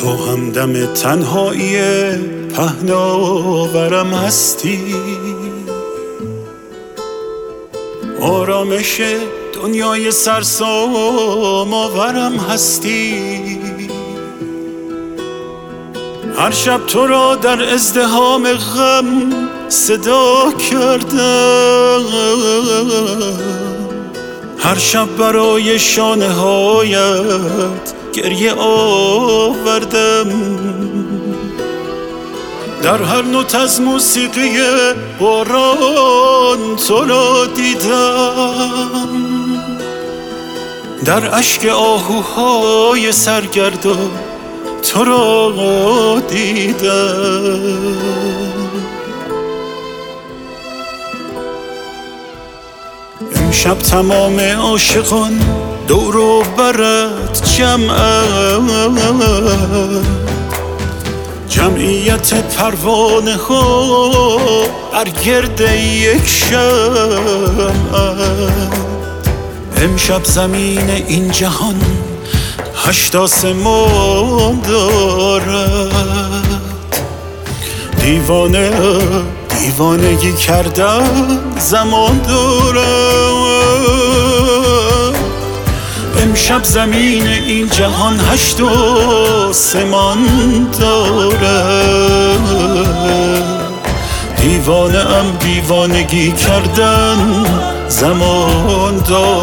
تو همدم تنهایی پهناورم هستی، آرامش دنیای سرسام آورم هستی. هر شب تو را در ازدحام غم صدا کردم، هر شب برای شانه هایت گریه آوردم. در هر نوت از موسیقی باران تو را دیدم، در اشک آهوهای سرگردان تو را دیدم. امشب تمام عاشقان دور و برت جمعیت پروانه ها بر گرد یک شمع. امشب زمین این جهان 8 آسمان دارد. دیوانگی کردن زمان دارد. امشب زمین این جهان 8 آسمان دارد. دیوانگی کردن زمان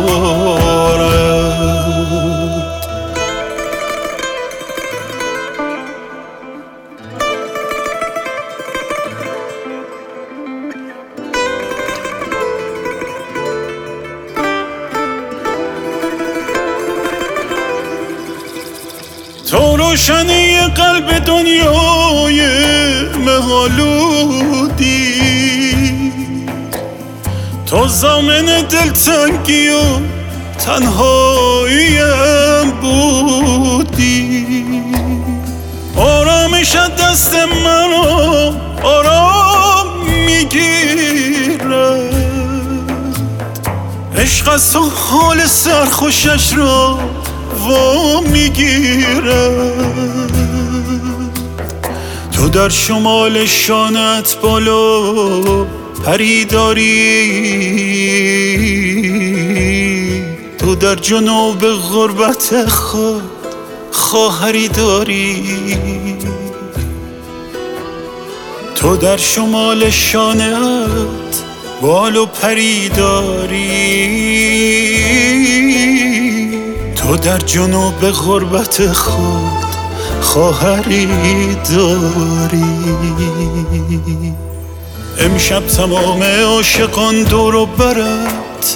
دارد. تو روشنی قلب دنیای مه‌آلودی، تو ضامن دلتنگی و تنهاییم بودی. آرامش دست منو آرام میگیرد، عشق از تو حال سرخوشش را وا میگیرد. تو در شمال شانت بالا پری داری، تو در جنوب غربت خود خواهری داری. تو در شمال شانت بالا پری داری، تو در جنوب غربت خود خواهری داری. امشب تمام عاشقان دور و برت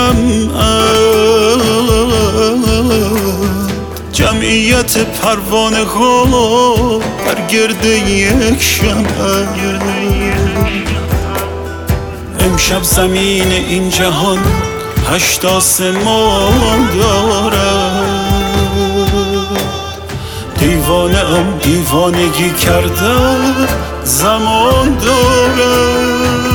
جمعیت پروانه ها بر گرد یک شمع. امشب زمین این جهان 8 آسمان دارد. دیوانگی کردن زمان دارد.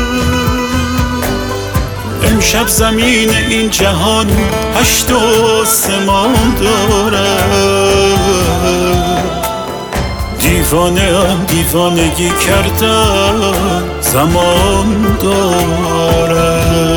امشب زمین این جهان 8 آسمان دارد. دیوانگی کردن زمان دارد.